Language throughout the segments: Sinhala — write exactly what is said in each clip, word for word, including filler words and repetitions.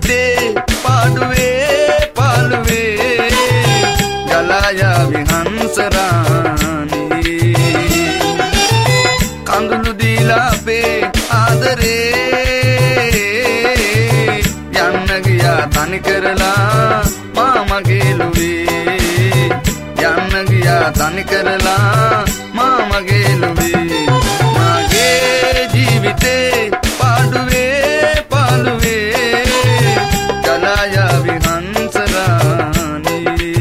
ජීවිතේ පාඩුවේ පාළුවේ ගලා යාවි හංසරාණී කඳුළු දීලා අපේ ආදරේ යන්න ගියා තනි කරලා මා මගේ ලුවේ යන්න ගියා තනි කරලා මා මගේ ලුවේ මගේ ජීවිතේ පාඩුවේ පාළුවේ ගලා යාවි හංසරාණී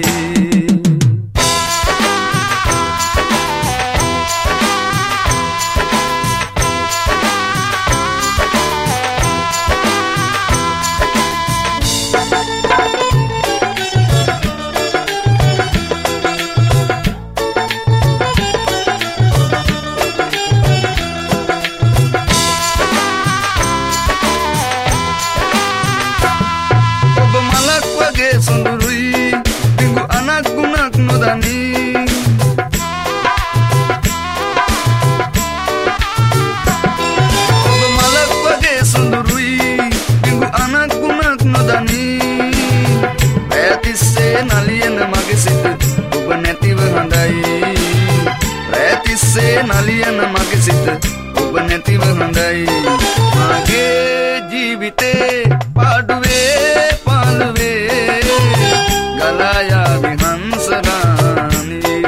නලියන මගේ සිත ඔබ නැතිව හොඳයි මගේ ජීවිතේ පාඩුවේ පාළුවේ ගලා යාවි හංසරාණී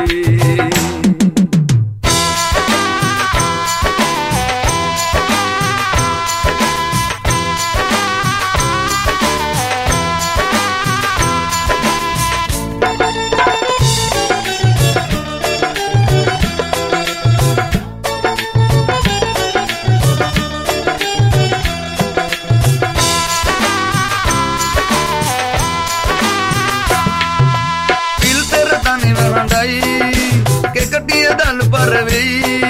කෙකටිය දල් පරවෙයි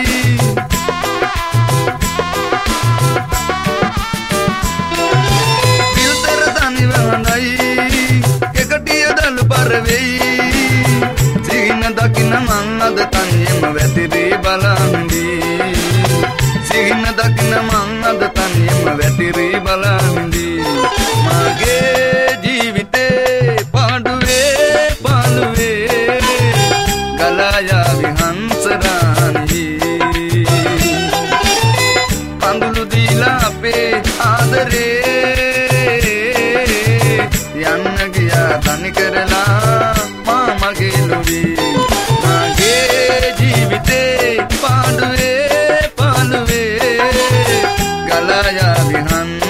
පිල්තර තනිව හොඳයි කෙකටිය දල් පරවෙයි සිහින දකින මං අද තනියම වැතිරී බලන්දී සිහින දකින මං අද තනියම වැතිරී බලන්දී මගේ ජීවිතේ පාඩුවේ පාළුවේ ගලා යාවි හංසරාණී කඳුළු දීලා අපේ ආදරේ යන්න ගියා තනි කරලා මා මගේ ලුවේ මගේ ජීවිතේ පාඩුවේ පාළුවේ ගලා යාවි හංසරාණී